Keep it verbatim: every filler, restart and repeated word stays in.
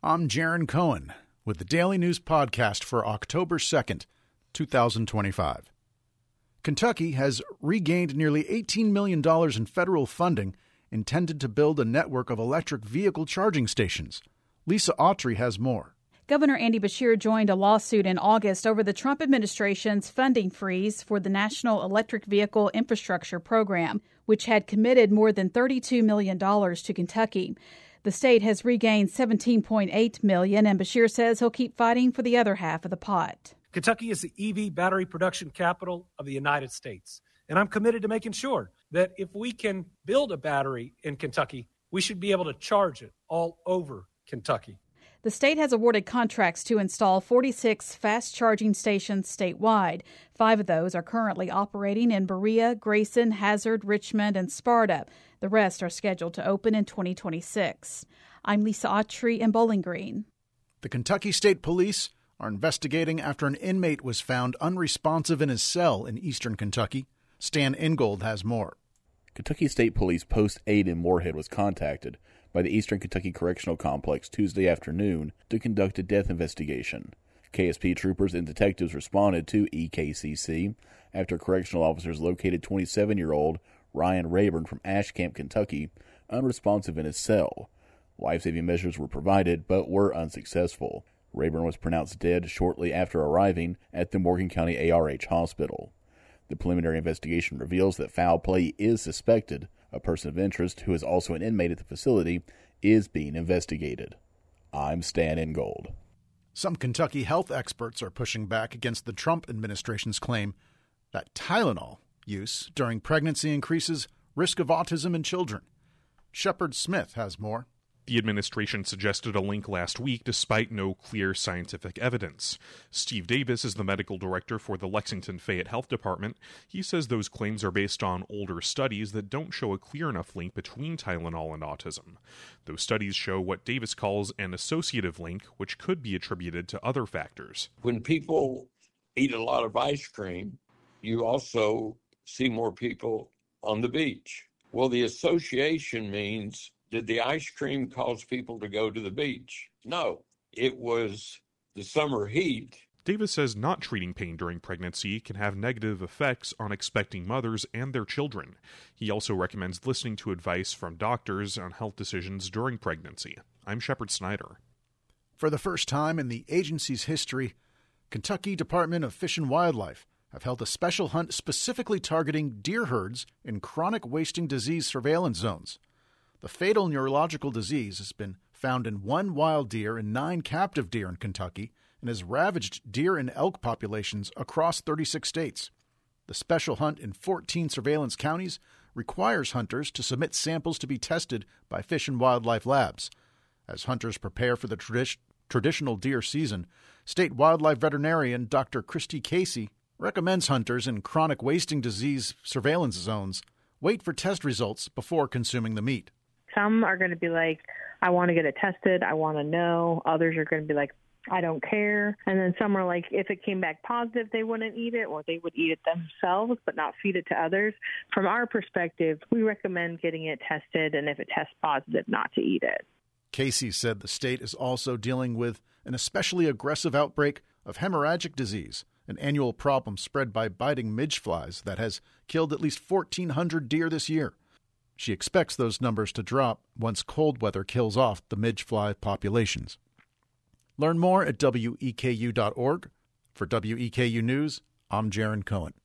I'm Jaron Cohen with the Daily News Podcast for October second, twenty twenty-five. Kentucky has regained nearly eighteen million dollars in federal funding intended to build a network of electric vehicle charging stations. Lisa Autry has more. Governor Andy Beshear joined a lawsuit in August over the Trump administration's funding freeze for the National Electric Vehicle Infrastructure Program, which had committed more than thirty-two million dollars to Kentucky. The state has regained seventeen point eight million dollars, and Beshear says he'll keep fighting for the other half of the pot. Kentucky is the E V battery production capital of the United States, and I'm committed to making sure that if we can build a battery in Kentucky, we should be able to charge it all over Kentucky. The state has awarded contracts to install forty-six fast charging stations statewide. Five of those are currently operating in Berea, Grayson, Hazard, Richmond, and Sparta. The rest are scheduled to open in twenty twenty-six. I'm Lisa Autry in Bowling Green. The Kentucky State Police are investigating after an inmate was found unresponsive in his cell in eastern Kentucky. Stan Ingold has more. Kentucky State Police Post eight in Moorhead was contacted by the Eastern Kentucky Correctional Complex Tuesday afternoon to conduct a death investigation. K S P troopers and detectives responded to E K C C after correctional officers located twenty-seven-year-old Ryan Rayburn from Ashcamp, Kentucky, unresponsive in his cell. Life-saving measures were provided, but were unsuccessful. Rayburn was pronounced dead shortly after arriving at the Morgan County A R H Hospital. The preliminary investigation reveals that foul play is suspected. A person of interest, who is also an inmate at the facility, is being investigated. I'm Stan Ingold. Some Kentucky health experts are pushing back against the Trump administration's claim that Tylenol use during pregnancy increases risk of autism in children. Shepard Smith has more. The administration suggested a link last week despite no clear scientific evidence. Steve Davis is the medical director for the Lexington Fayette Health Department. He says those claims are based on older studies that don't show a clear enough link between Tylenol and autism. Those studies show what Davis calls an associative link, which could be attributed to other factors. When people eat a lot of ice cream, you also see more people on the beach. Well, the association means, did the ice cream cause people to go to the beach? No, it was the summer heat. Davis says not treating pain during pregnancy can have negative effects on expecting mothers and their children. He also recommends listening to advice from doctors on health decisions during pregnancy. I'm Shepard Snyder. For the first time in the agency's history, Kentucky Department of Fish and Wildlife have held a special hunt specifically targeting deer herds in chronic wasting disease surveillance zones. The fatal neurological disease has been found in one wild deer and nine captive deer in Kentucky and has ravaged deer and elk populations across thirty-six states. The special hunt in fourteen surveillance counties requires hunters to submit samples to be tested by Fish and Wildlife Labs. As hunters prepare for the tradi- traditional deer season, state wildlife veterinarian Doctor Christy Casey recommends hunters in chronic wasting disease surveillance zones wait for test results before consuming the meat. Some are going to be like, I want to get it tested. I want to know. Others are going to be like, I don't care. And then some are like, if it came back positive, they wouldn't eat it, or they would eat it themselves but not feed it to others. From our perspective, we recommend getting it tested, and if it tests positive, not to eat it. Casey said the state is also dealing with an especially aggressive outbreak of hemorrhagic disease, an annual problem spread by biting midge flies that has killed at least fourteen hundred deer this year. She expects those numbers to drop once cold weather kills off the midge fly populations. Learn more at W E K U dot org. For W E K U News, I'm Jaron Cohen.